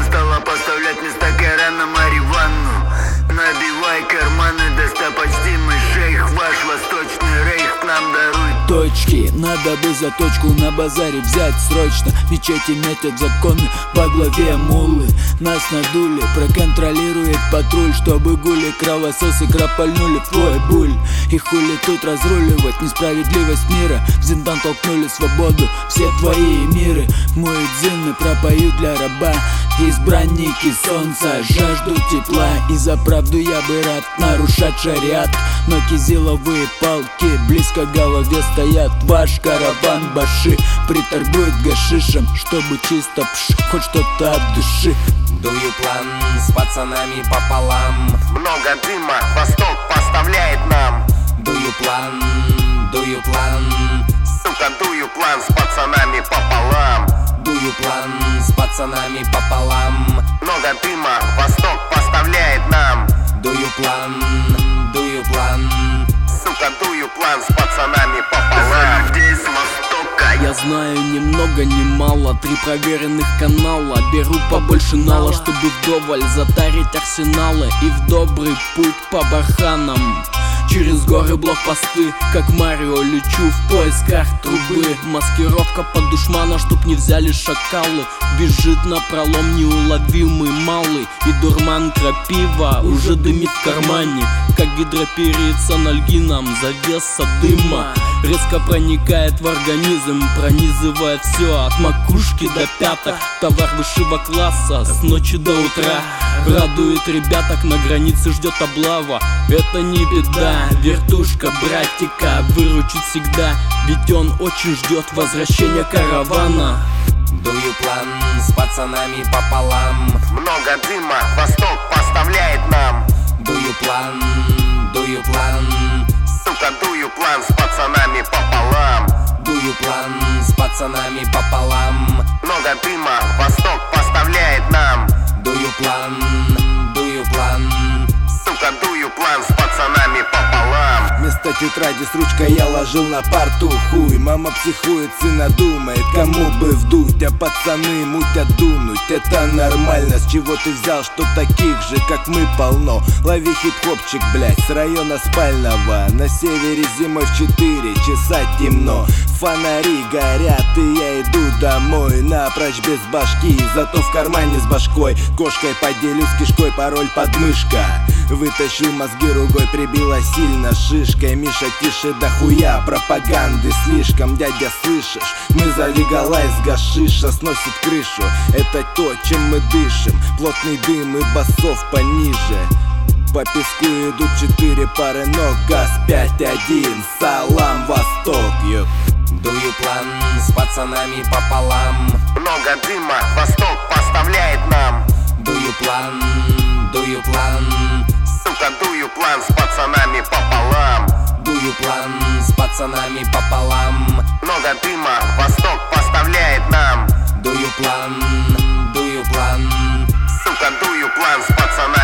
стала поставлять вместо Корана марихуану. Набивай карманы, достопочтимый шейх, ваш восточный рейх к нам дарует точки. Надо бы заточку на базаре взять срочно. Мечети метят законы во главе мулы. Нас надули, проконтролирует патруль, чтобы гули кровососы кропальнули в твой буль. И хули тут разруливать несправедливость мира. В зиндан толкнули свободу все твои миры. Моют зины, пропоют для раба. Избранники солнца жаждут тепла. И за правду я бы рад нарушать шариат, но кизиловые палки близко к голове стоят. Ваш караван баши приторгует гашишем, чтобы чисто хоть что-то от души. Дую план с пацанами пополам. Много дыма Восток поставляет нам. Дую план, сука, дую план с пацанами пополам. Дую план с пацанами пополам. Много дыма Восток поставляет нам. Дую план, сука, дую план с пацанами пополам. Людей с Востока Я знаю ни много ни мало, 3 проверенных канала. Беру побольше нала, чтобы вдоволь затарить арсеналы. И в добрый путь по барханам через горы блокпосты, как Марио лечу в поисках трубы. Маскировка под душмана, чтоб не взяли шакалы. Бежит напролом неуловимый малый. И дурман крапива уже дымит в кармане, как гидроперит с анальгином, завеса дыма резко проникает в организм, пронизывая все от макушки до пяток. Товар высшего класса с ночи до утра радует ребяток, на границе ждет облава. Это не беда, вертушка братика выручит всегда, ведь он очень ждет возвращения каравана. дую план с пацанами пополам. Много дыма Восток поставляет нам. Дую план, сука, дую план с пацанами пополам. дую план с пацанами пополам. Много дыма Восток поставляет нам. Дую план, сука, дую план с пацанами пополам. Вместо тетради с ручкой я ложил на парту хуй. Мама психует, сына думает, кому бы вдуть. А пацаны мутят дунуть, это нормально. С чего ты взял, что таких же, как мы, полно? Лови хип-хопчик, блять, с района спального. На севере зимой в 4 часа темно. Фонари горят, и я иду домой напрочь без башки, зато в кармане с башкой. Кошкой поделюсь кишкой, пароль подмышка. Вытащил мозги ругой, прибила сильно шишкой. Миша, тише до хуя, пропаганды слишком. Дядя, слышишь, мы за легалайз, гашиша сносит крышу. Это то, чем мы дышим, плотный дым и басов пониже. По песку идут 4 пары ног, газ 5-1, салам, Восток, ёп. дую план с пацанами пополам. Много дыма Восток поставляет нам. Дую план, сука, дую план с пацанами пополам. дую план с пацанами пополам. Много дыма Восток поставляет нам. Дую план, сука, дую план с пацанами